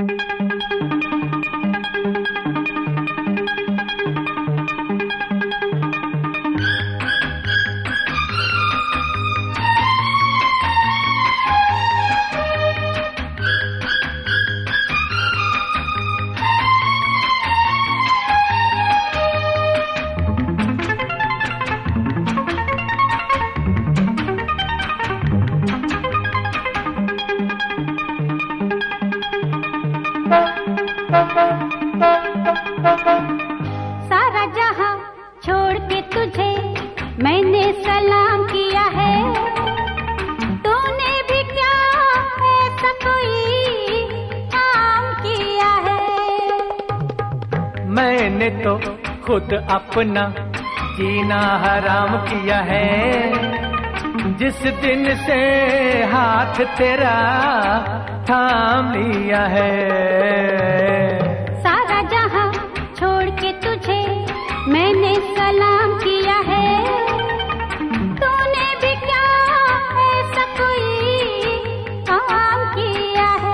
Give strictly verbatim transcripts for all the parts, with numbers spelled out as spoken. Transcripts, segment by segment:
सारा जहां छोड़ के तुझे मैंने सलाम किया है, तूने भी क्या ऐसा कोई काम किया है? मैंने तो खुद अपना जीना हराम किया है, जिस दिन से हाथ तेरा थाम लिया है। सारा जहां छोड़ के तुझे मैंने सलाम किया है, तूने भी क्या ऐसा कोई काम किया है?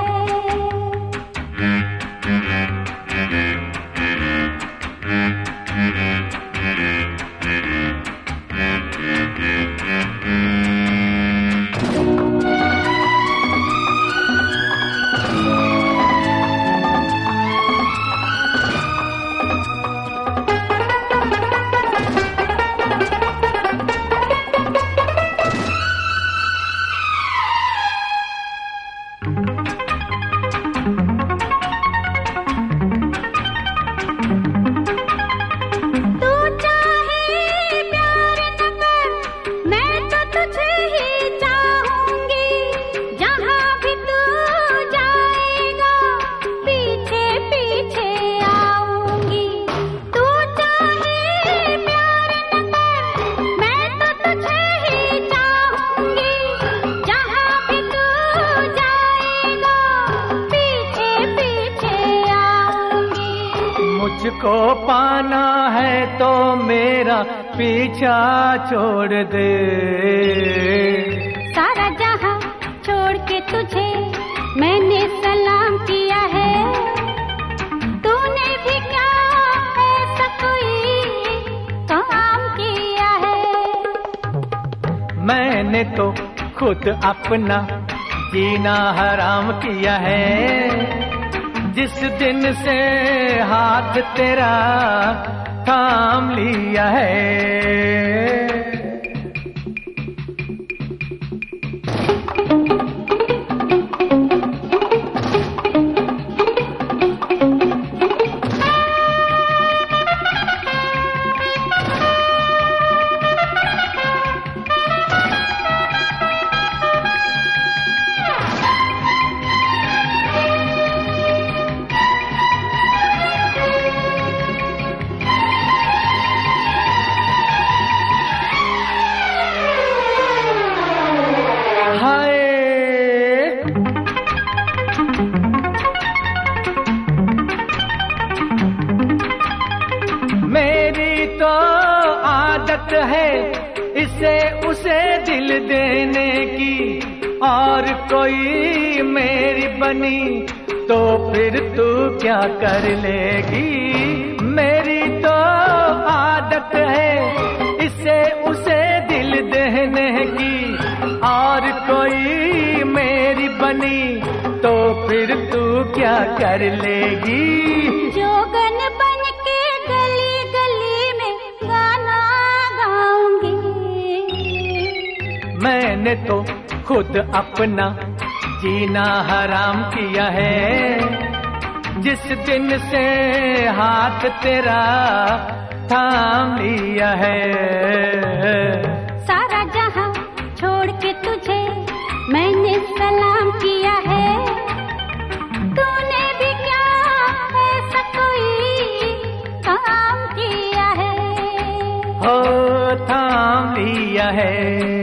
मुझको पाना है तो मेरा पीछा छोड़ दे। सारा जहां छोड़ के तुझे मैंने सलाम किया है, तूने भी क्या ऐसा कोई काम किया है? मैंने तो खुद अपना जीना हराम किया है, जिस दिन से हाथ तेरा थाम लिया है। मेरी तो आदत है इसे उसे दिल देने की, और कोई मेरी बनी तो फिर तू क्या कर लेगी। मेरी तो आदत है इसे उसे दिल देने की, और कोई मेरी बनी तो फिर तू क्या कर लेगी। जोगन बन के गली गली में गाना गाऊंगी। मैंने तो खुद अपना जीना हराम किया है, जिस दिन से हाथ तेरा थाम लिया है। सारा जहां छोड़ के तुझे मैंने सलाम किया है, तूने भी क्या ऐसा कोई काम किया है? हो थाम लिया है।